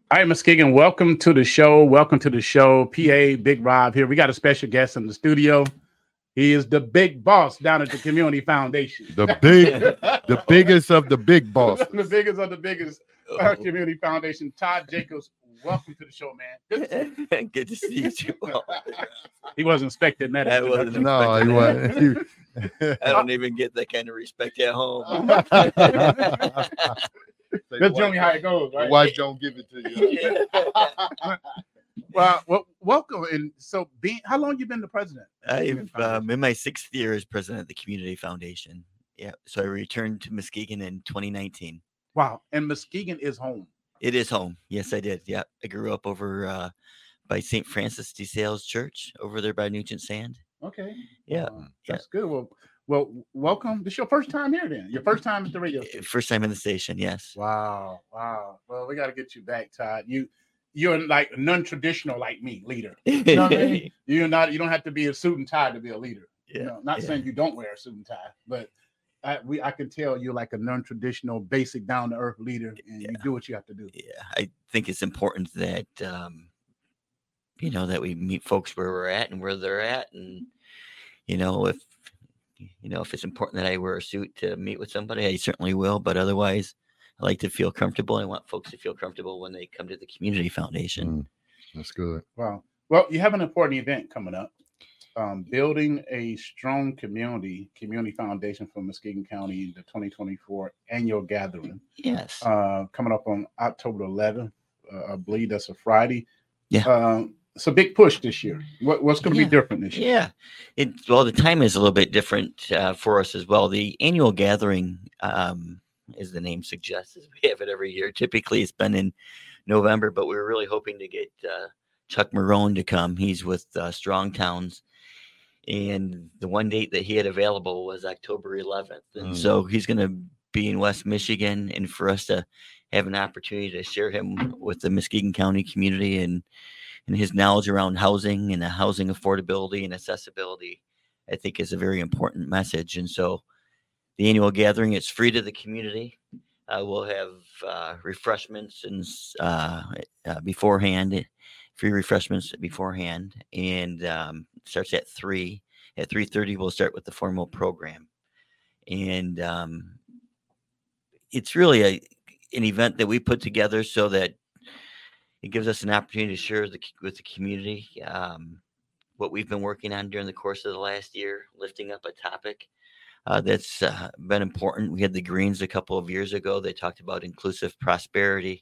All right, Muskegon, welcome to the show. Welcome to the show. PA Big Rob here. We got a special guest in the studio. He is the big boss down at the Community Foundation. The biggest of the big bosses. The biggest of the biggest Community Foundation. Todd Jacobs, welcome to the show, man. Good to see you too. He wasn't expecting that. I wasn't No, he wasn't. I don't even get that kind of respect at home. That's generally how it goes, right? The wife don't give it to you. Well, welcome. And so, how long you been the president? I'm in my 6th year as president of the Community Foundation. Yeah, so I returned to Muskegon in 2019. Wow, and Muskegon is home. It is home. Yes, I did. Yeah, I grew up over by St. Francis de Sales Church over there by Nugent Sand. Okay. Yeah, that's good. Well, welcome. This is your first time here, then. Your first time at the radio station. First time in the station. Yes. Wow. Well, we got to get you back, Todd. You're like non-traditional like me, leader. You know what I mean? You don't have to be a suit and tie to be a leader. Yeah. Not saying you don't wear a suit and tie, but I can tell you're like a non-traditional, basic, down-to-earth leader, and you do what you have to do. Yeah, I think it's important that that we meet folks where we're at and where they're at, and if it's important that I wear a suit to meet with somebody, I certainly will. But otherwise, I like to feel comfortable. I want folks to feel comfortable when they come to the Community Foundation. That's good. Wow. Well, you have an important event coming up. Building a strong community foundation for Muskegon County, the 2024 annual gathering. Yes. Coming up on October 11th. I believe that's a Friday. Yeah. It's a big push this year. What's going to be different this year? Yeah. The time is a little bit different for us as well. The annual gathering, as the name suggests, we have it every year. Typically, it's been in November, but we were really hoping to get Chuck Marone to come. He's with Strong Towns. And the one date that he had available was October 11th. And so he's going to be in West Michigan. And for us to have an opportunity to share him with the Muskegon County community and his knowledge around housing and the housing affordability and accessibility, I think is a very important message. And so the annual gathering, it's free to the community. We'll have refreshments and beforehand, free refreshments beforehand, and starts at 3. At 3:30, we'll start with the formal program. And it's really an event that we put together so that it gives us an opportunity to share with the community what we've been working on during the course of the last year, lifting up a topic that's been important. We had the Greens a couple of years ago. They talked about inclusive prosperity.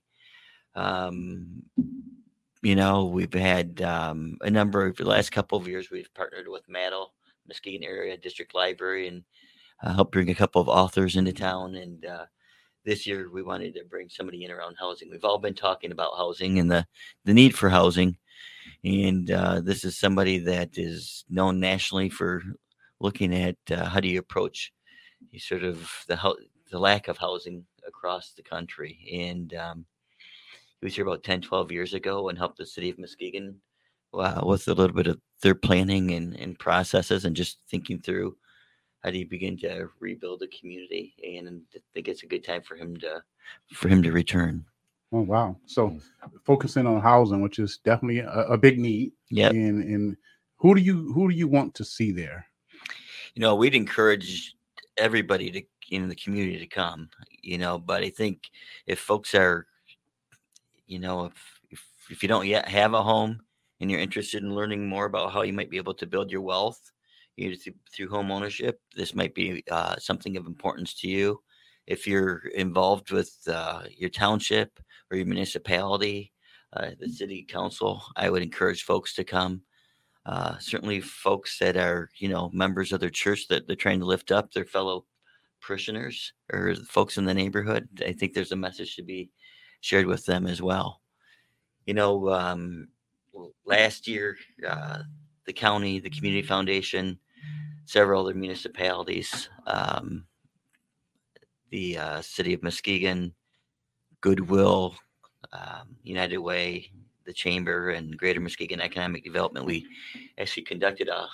We've had a number of the last couple of years. We've partnered with Mattel, Muskegon Area District Library, and helped bring a couple of authors into town. And this year we wanted to bring somebody in around housing. We've all been talking about housing and the need for housing. And this is somebody that is known nationally for looking at how do you approach sort of the lack of housing across the country. And he was here about 10, 12 years ago and helped the city of Muskegon with a little bit of their planning and processes and just thinking through how do you begin to rebuild the community. And I think it's a good time for him to return. Oh, wow. So focusing on housing, which is definitely a big need. Yeah. And who do you want to see there? We'd encourage everybody in the community to come, but I think if folks are, if you don't yet have a home and you're interested in learning more about how you might be able to build your wealth through home ownership, this might be something of importance to you. If you're involved with your township or your municipality, the city council, I would encourage folks to come. Certainly folks that are, members of their church that they're trying to lift up their fellow parishioners or folks in the neighborhood. I think there's a message to be shared with them as well. Last year, the county, the Community Foundation, several other municipalities, the city of Muskegon, Goodwill, United Way, the Chamber, and Greater Muskegon Economic Development, we actually conducted a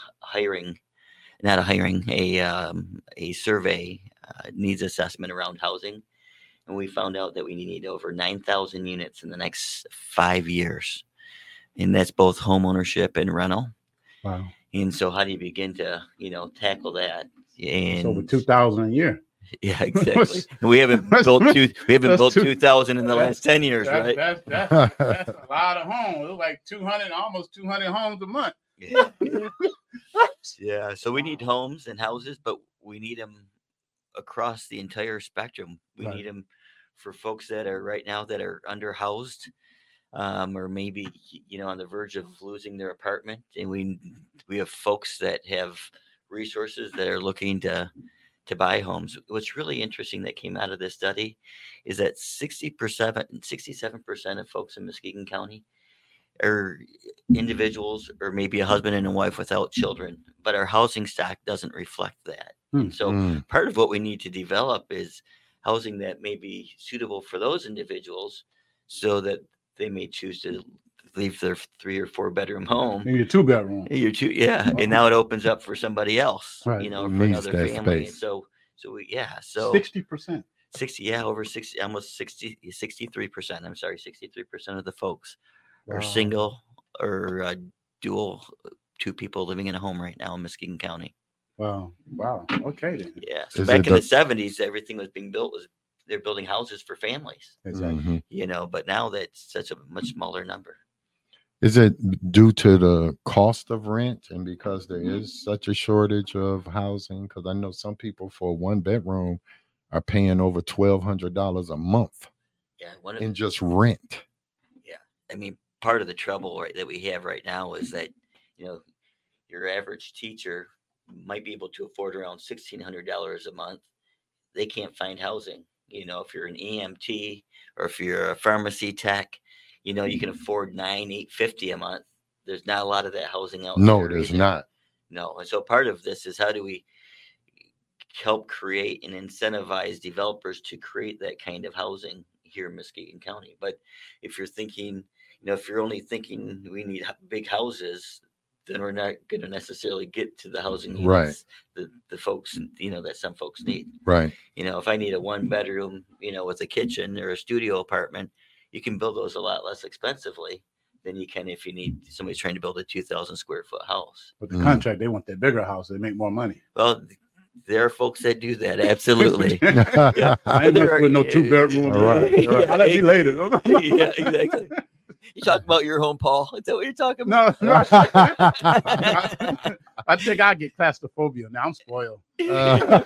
survey, needs assessment around housing. and we found out that we need over 9,000 units in the next 5 years, and that's both home ownership and rental. Wow. And so, how do you begin to tackle that? It's over And 2,000 a year. yeah, exactly. And we haven't built 2,000 in the last 10 years, right? That's a lot of homes. It's like 200, almost 200 homes a month. Yeah. Yeah. So we need homes and houses, but we need them across the entire spectrum. We Right. need them for folks that are right now that are underhoused, or maybe on the verge of losing their apartment, and we have folks that have resources that are looking to buy homes. What's really interesting that came out of this study is that 67% of folks in Muskegon County are individuals or maybe a husband and a wife without children, but our housing stock doesn't reflect that. So part of what we need to develop is housing that may be suitable for those individuals so that they may choose to leave their 3 or 4 bedroom home. Maybe a 2-bedroom. And now it opens up for somebody else, Right. for Needs another that family. space. So 60%. 60, over 60, almost 60, 63%. I'm sorry, 63% of the folks Wow. are single or dual, 2 people living in a home right now in Muskegon County. Wow. Okay then. Yeah. So Is back it in the the- 70s, everything was being built they're building houses for families, Exactly. Mhm. but now that's such a much smaller number. Is it due to the cost of rent and because there is such a shortage of housing? Because I know some people for a 1-bedroom are paying over $1,200 a month Yeah. in just rent. I mean, part of the trouble that we have right now is that, your average teacher might be able to afford around $1,600 a month. They can't find housing. If you're an EMT or if you're a pharmacy tech, you can afford $850 a month. There's not a lot of that housing out there. No, there's either. not. No. And so part of this is how do we help create and incentivize developers to create that kind of housing here in Muskegon County. But if you're thinking, if you're only thinking we need big houses, then we're not going to necessarily get to the housing needs Right. the folks, that some folks need. Right. If I need a 1-bedroom, with a kitchen or a studio apartment, you can build those a lot less expensively than you can if you need somebody's trying to build a 2,000 square foot house. But the contract, they want that bigger house. They make more money. Well, there are folks that do that. Absolutely. I ain't messing with no 2-bedroom. All right. I'll let you later. Yeah, exactly. You talk about your home, Paul. Is that what you're talking about? No. I think I get claustrophobia. Now I'm spoiled. I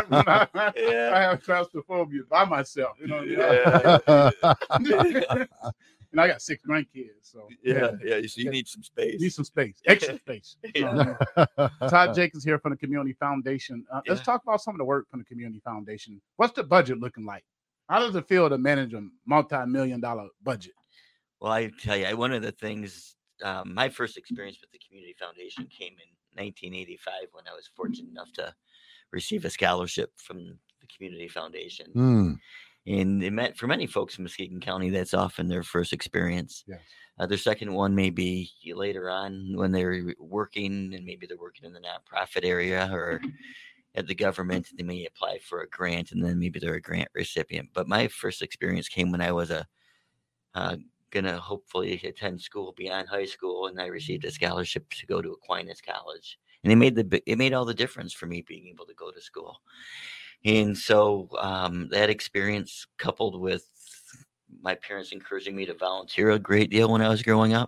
have claustrophobia by myself. You know what I mean? And I got 6 grandkids. So Yeah. So you need some space. need some space, extra space. Yeah. Todd Jacobs here from the Community Foundation. Let's talk about some of the work from the Community Foundation. What's the budget looking like? How does it feel to manage a multi-million-dollar budget? Well, I tell you, one of the things, my first experience with the Community Foundation came in 1985 when I was fortunate enough to receive a scholarship from the Community Foundation. And it meant for many folks in Muskegon County, that's often their first experience. Yes. Their second one may be later on when they're working, and maybe they're working in the nonprofit area or at the government. They may apply for a grant, and then maybe they're a grant recipient. But my first experience came when I was gonna hopefully attend school beyond high school, and I received a scholarship to go to Aquinas College, and it made all the difference for me being able to go to school. And so that experience, coupled with my parents encouraging me to volunteer a great deal when I was growing up,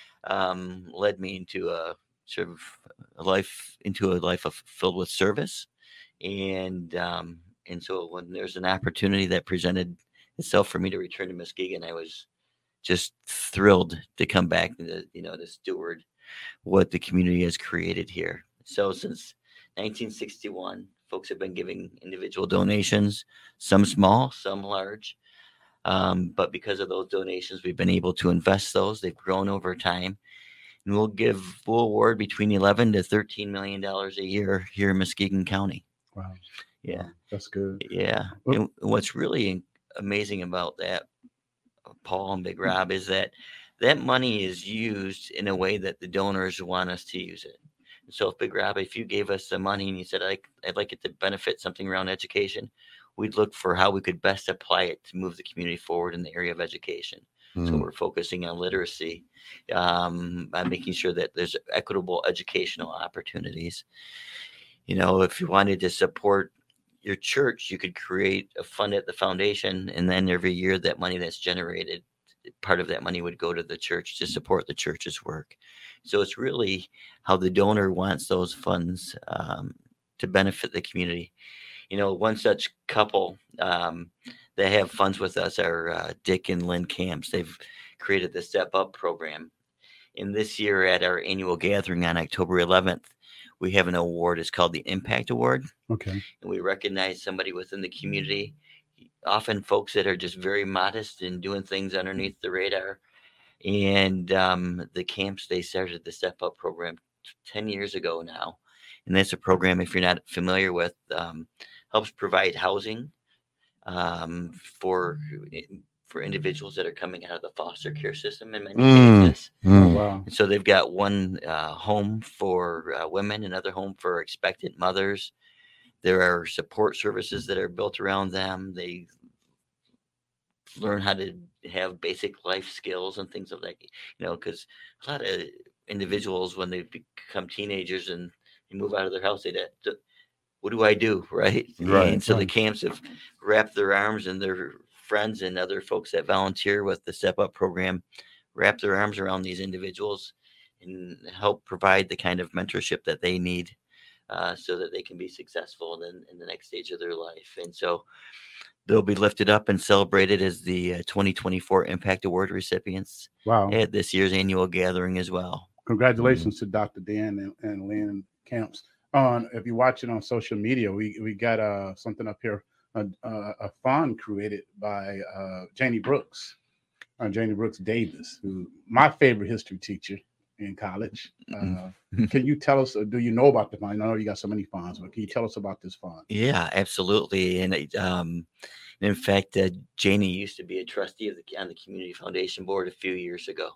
led me into a sort of a life filled with service. And so when there's an opportunity that presented itself for me to return to Muskegon, I was just thrilled to come back and to steward what the community has created here. So since 1961, folks have been giving individual donations, some small, some large. But because of those donations, we've been able to invest those. They've grown over time. And we'll award between $11 to $13 million a year here in Muskegon County. Wow. Yeah. That's good. Yeah. And what's really amazing about that, Paul and Big Rob, is that money is used in a way that the donors want us to use it. So if Big Rob, if you gave us the money and you said, I'd like it to benefit something around education, we'd look for how we could best apply it to move the community forward in the area of education. So we're focusing on literacy, on making sure that there's equitable educational opportunities. If you wanted to support your church, you could create a fund at the foundation, and then every year that money that's generated, part of that money would go to the church to support the church's work. So it's really how the donor wants those funds to benefit the community. One such couple that have funds with us are Dick and Lynn Camps. They've created the Step Up program. And this year at our annual gathering on October 11th, we have an award. It's called the Impact Award. Okay. And we recognize somebody within the community, often folks that are just very modest and doing things underneath the radar. And the Camps, they started the Step Up program 10 years ago now. And that's a program, if you're not familiar with, helps provide housing for individuals that are coming out of the foster care system in many cases. Wow. And so they've got one home for women, another home for expectant mothers. There are support services that are built around them. They learn how to have basic life skills and things of that, because a lot of individuals, when they become teenagers and they move out of their house, they what do I do? Right. And so the Camps have wrapped their arms, and their friends and other folks that volunteer with the Step Up program wrap their arms around these individuals and help provide the kind of mentorship that they need so that they can be successful in the next stage of their life. And so they'll be lifted up and celebrated as the 2024 Impact Award recipients at this year's annual gathering as well. Congratulations to Dr. Dan and Lynn Camps. If you're watching on social media, we got something up here, a fund created by Janie Brooks Davis, who my favorite history teacher in college. Can you tell us, do you know about the fund? I know you got so many funds, but can you tell us about this fund? Yeah, absolutely. And in fact, Janie used to be a trustee on the Community Foundation Board a few years ago.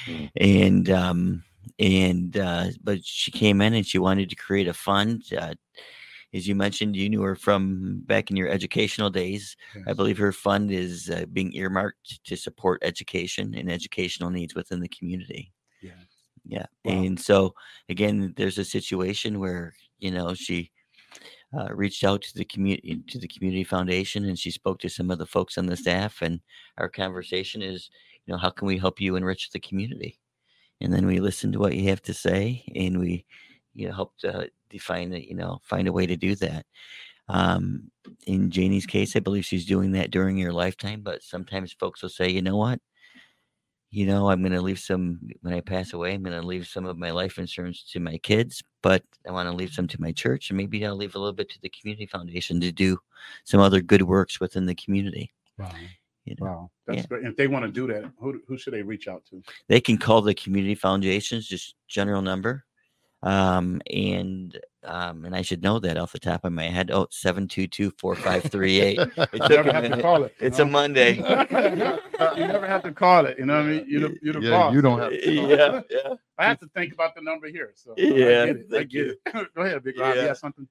But she came in and she wanted to create a fund. As you mentioned, you knew her from back in your educational days. Yes. I believe her fund is being earmarked to support education and educational needs within the community. Yeah. Wow. And so again, there's a situation where, she reached out to the Community Foundation, and she spoke to some of the folks on the staff, and our conversation is, how can we help you enrich the community? And then we listen to what you have to say, and we, help to define it, find a way to do that. In Janie's case, I believe she's doing that during your lifetime, but sometimes folks will say, you know what? I'm going to leave when I pass away, I'm going to leave some of my life insurance to my kids, but I want to leave some to my church, and maybe I'll leave a little bit to the Community Foundation to do some other good works within the community. Wow. Wow. That's great. If they want to do that, who should they reach out to? They can call the Community Foundation's just general number. And I should know that off the top of my head. 722-4538. It took a minute. Call it, it's a Monday. You never have to call it. You know what I mean? You're the boss. You don't have to. Yeah. I have to think about the number here. So yeah, I get it. Go ahead, Big Rob. You got something?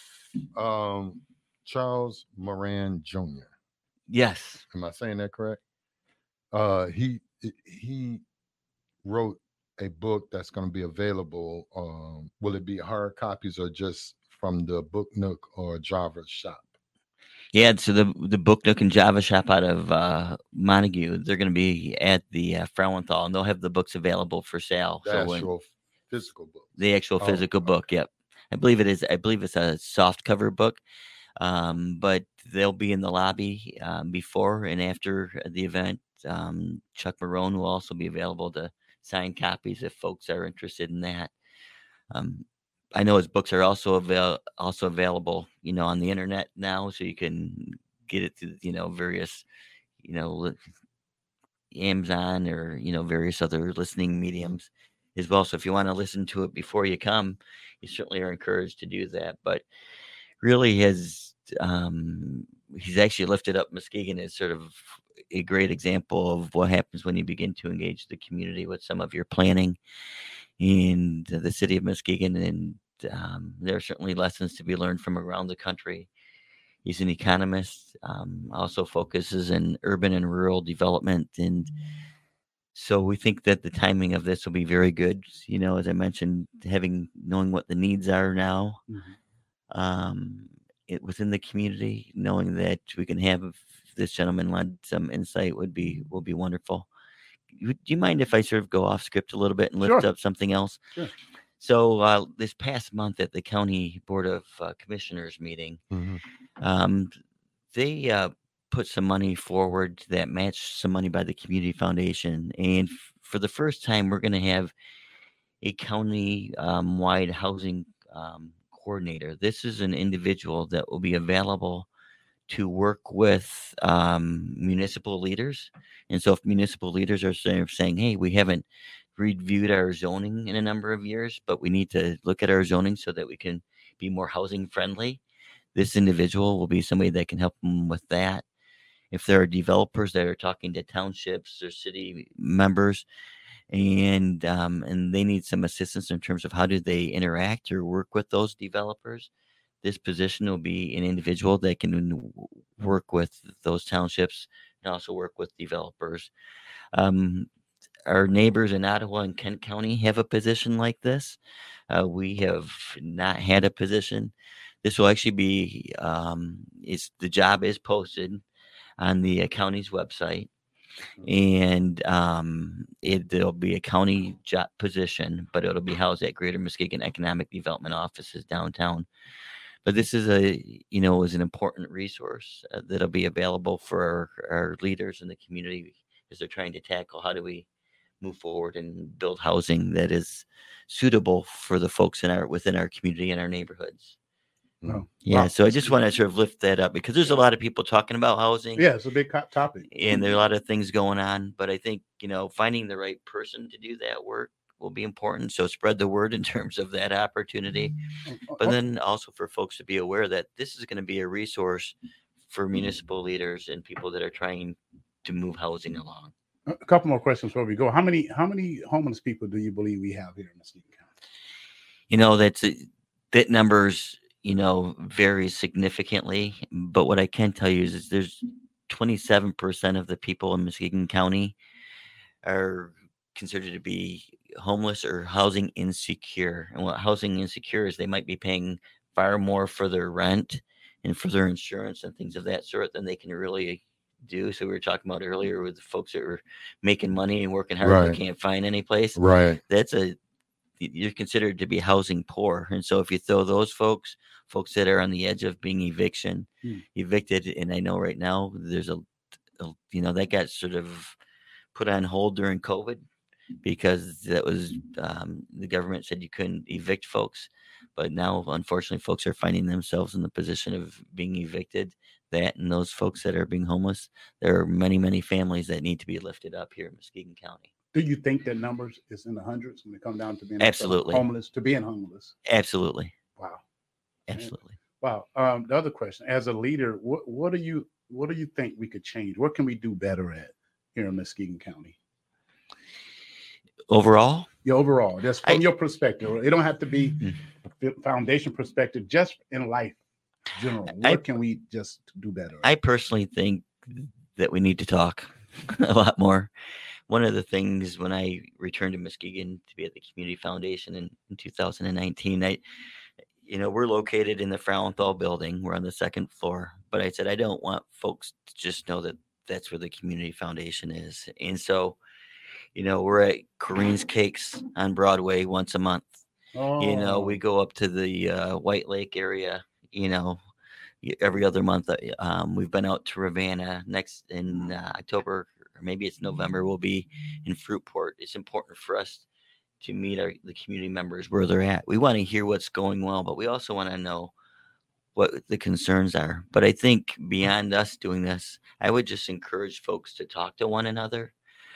Charles Moran Jr. Yes. Am I saying that correct? He wrote a book that's going to be available. Will it be hard copies or just from the Book Nook or Java Shop? Yeah, so the Book Nook and Java Shop out of Montague, they're going to be at the Frauenthal, and they'll have the books available for sale. The actual physical book. The actual physical book, yep. I believe it's a soft cover book, but they'll be in the lobby before and after the event. Chuck Marone will also be available to sign copies if folks are interested in that. I know his books are also available, on the internet now, so you can get it through, various, Amazon or, various other listening mediums as well. So if you want to listen to it before you come, you certainly are encouraged to do that. But really he's actually lifted up Muskegon as sort of a great example of what happens when you begin to engage the community with some of your planning in the city of Muskegon. And there are certainly lessons to be learned from around the country He's an economist, also focuses in urban and rural development. And so we think that the timing of this will be very good. As I mentioned, knowing what the needs are now within the community, knowing that we can have this gentleman led some insight will be wonderful. Do you mind if I sort of go off script a little bit and lift up something else? Sure. So this past month at the County Board of Commissioners meeting, they put some money forward that matched some money by the Community Foundation. And for the first time, we're going to have a county-wide housing coordinator. This is an individual that will be available to work with municipal leaders. And so if municipal leaders are saying, hey, we haven't reviewed our zoning in a number of years, but we need to look at our zoning so that we can be more housing friendly, this individual will be somebody that can help them with that. If there are developers that are talking to townships or city members and they need some assistance in terms of how do they interact or work with those developers, this position will be an individual that can work with those townships and also work with developers. Our neighbors in Ottawa and Kent County have a position like this. We have not had a position. This will actually be, the job is posted on the county's website, and there'll be a county job position, but it'll be housed at Greater Muskegon Economic Development offices downtown. But this is is an important resource that'll be available for our leaders in the community as they're trying to tackle how do we move forward and build housing that is suitable for the folks within our community and our neighborhoods. Oh, yeah. Wow. So I just want to sort of lift that up because there's a lot of people talking about housing. Yeah, it's a big topic. And there are a lot of things going on. But I think, finding the right person to do that work will be important. So spread the word in terms of that opportunity. But then also for folks to be aware that this is going to be a resource for municipal leaders and people that are trying to move housing along. A couple more questions before we go. How many homeless people do you believe we have here in Muskegon County? That numbers, vary significantly. But what I can tell you is there's 27% of the people in Muskegon County are considered to be homeless or housing insecure. And what housing insecure is, they might be paying far more for their rent and for their insurance and things of that sort than they can really do. So we were talking about earlier with the folks that are making money and working hard, but can't find any place. Right. You're considered to be housing poor. And so if you throw those folks that are on the edge of being evicted, and I know right now there's that got sort of put on hold during COVID because that was the government said you couldn't evict folks. But now, unfortunately, folks are finding themselves in the position of being evicted. And those folks that are being homeless, there are many, many families that need to be lifted up here in Muskegon County. Do you think that numbers is in the hundreds when it comes down to being absolutely homeless to being homeless? Absolutely. Wow. Absolutely. Wow. The other question, as a leader, what do you think we could change? What can we do better at here in Muskegon County? Overall? Yeah, overall. Just from your perspective. It don't have to be a foundation perspective, just in life in general. What can we just do better at? I personally think that we need to talk a lot more. One of the things when I returned to Muskegon to be at the Community Foundation in 2019, we're located in the Frauenthal building. We're on the second floor. But I said, I don't want folks to just know that that's where the Community Foundation is. And so, we're at Corrine's Cakes on Broadway once a month. Oh. We go up to the White Lake area, every other month. We've been out to Ravenna. Next in October, or maybe it's November, we'll be in Fruitport. It's important for us to meet the community members where they're at. We want to hear what's going well, but we also want to know what the concerns are. But I think beyond us doing this, I would just encourage folks to talk to one another,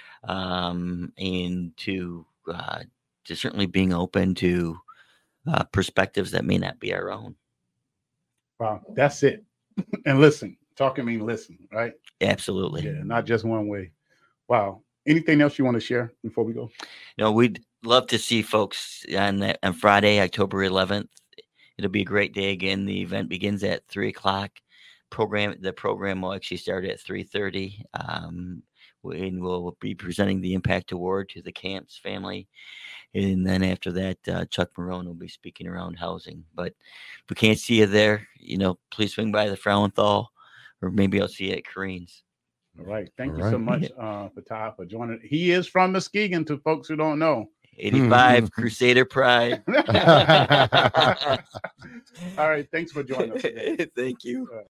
and to certainly being open to perspectives that may not be our own. Wow, that's it. And listen. Talking means listen, right? Absolutely. Yeah, not just one way. Wow. Anything else you want to share before we go? We'd love to see folks on Friday, October 11th. It'll be a great day again. The event begins at 3:00. The program will actually start at 3:30. And we'll be presenting the Impact Award to the Camps family. And then after that, Chuck Marone will be speaking around housing. But if we can't see you there, please swing by the Frauenthal, or maybe I'll see you at Kareen's. All right. Thank you so much, Fatah, for joining. He is from Muskegon, to folks who don't know. 85 Crusader Pride. All right. Thanks for joining us today. Thank you.